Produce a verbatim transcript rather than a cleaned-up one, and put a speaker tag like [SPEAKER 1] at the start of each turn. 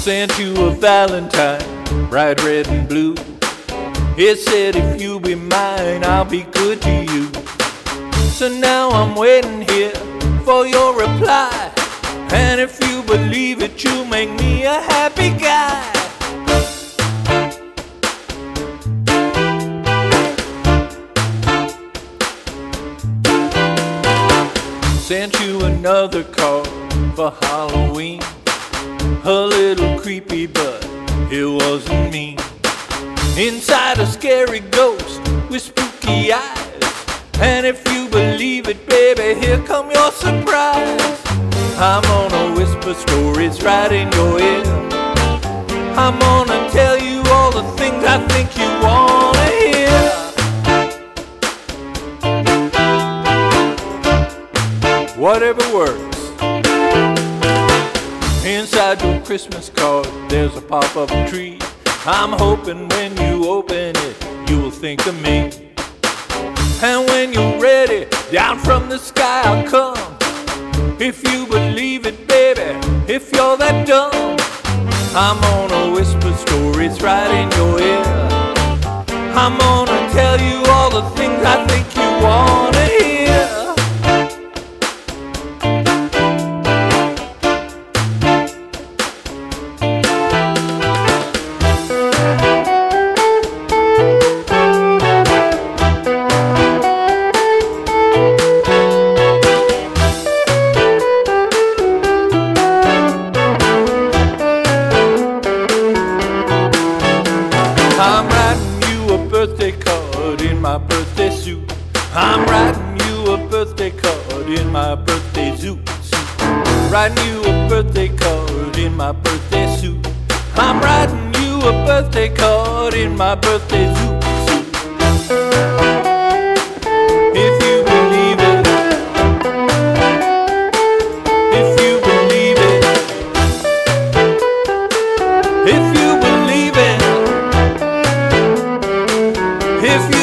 [SPEAKER 1] Sent you a valentine, bright red and blue. It said if you be mine, I'll be good to you. So now I'm waiting here for your reply, and if you believe it, you'll make me a happy guy. Sent you another card for Halloween. A little creepy, but it wasn't me. Inside a scary ghost with spooky eyes, and if you believe it, baby, here come your surprise. I'm gonna whisper stories right in your ear. I'm gonna tell you all the things I think you wanna hear. Whatever works. Inside your Christmas card, there's a pop-up tree. I'm hoping when you open it, you will think of me. And when you're ready, down from the sky I'll come. If you believe it, baby, if you're that dumb, I'm gonna whisper stories right in your ear. I'm gonna tell you all the things I think you wanna hear. I'm writing you a birthday card in my birthday suit. I'm writing you a birthday card in my birthday suit. Writing you a birthday card in my birthday suit. I'm writing you a birthday card in my birthday suit. If you believe it, if you believe it, if you believe it, if you